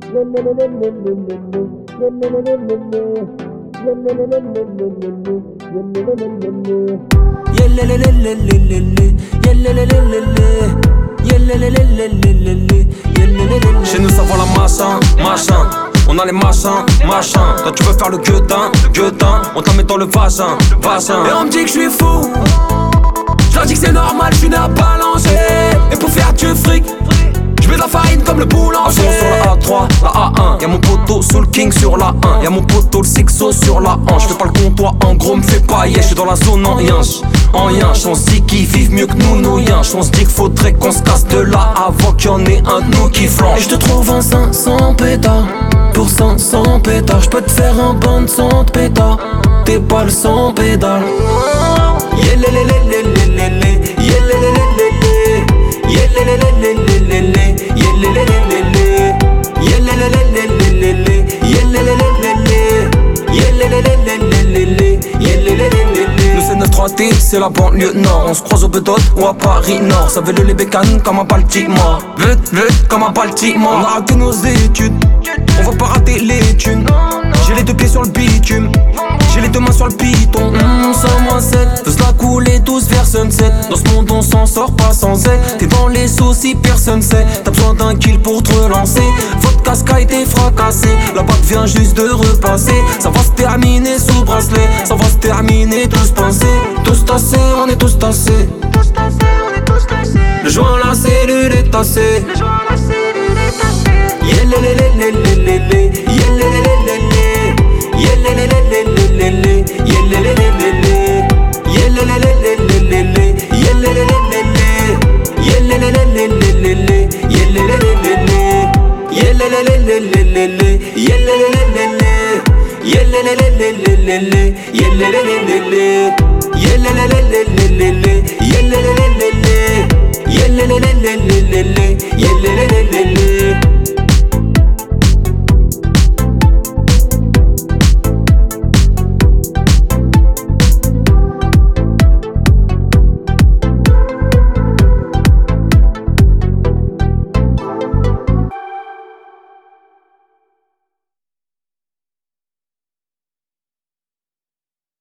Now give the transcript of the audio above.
Chez nous ça vend la machin. On a les machins. Toi tu veux faire le gueudin. On t'en met dans le vagin. Et on me dit que je suis fou. Je leur dis que c'est normal, je suis né à balancer. Et pour faire du fric, je mets de la farine comme le boulanger. Sur la A3, la A1, y'a mon poteau Soul King sur la 1. Y'a mon poteau le Sixo sur la 1. J'fais pas le comptoir, en gros me fais pas yeah. J'suis dans la zone en yinche. On se dit qu'ils vivent mieux que nous yinches. On se dit qu'il faudrait qu'on se casse de là avant qu'il y en ait un de nous qui flanche. Et je te trouve un 500 pétards. Pour 500 pétards, j'peux te faire un banc de 100 pétards. Tes balles sans pédale. Nous c'est notre 3T, c'est la banlieue nord. On se croise au Bedot ou à Paris Nord. Ça veut les bécanes comme un Baltimore. Vite comme un Baltimore. On a raté nos études, on va pas rater les thunes. J'ai les deux pieds sur le bitume, j'ai les deux mains sur le piton. 100-7, fais-la couler tous vers sunset. Dans ce monde on s'en sort pas sans aide. T'es dans les soucis, personne sait. T'as besoin d'un kill pour te relancer. Votre casque a été fracassé, la bague vient juste de repasser. Ça va se terminer sous bracelet, ça va se terminer tous pincés. Tous tassés, on est tous tassés. Le joint la cellule est tassée.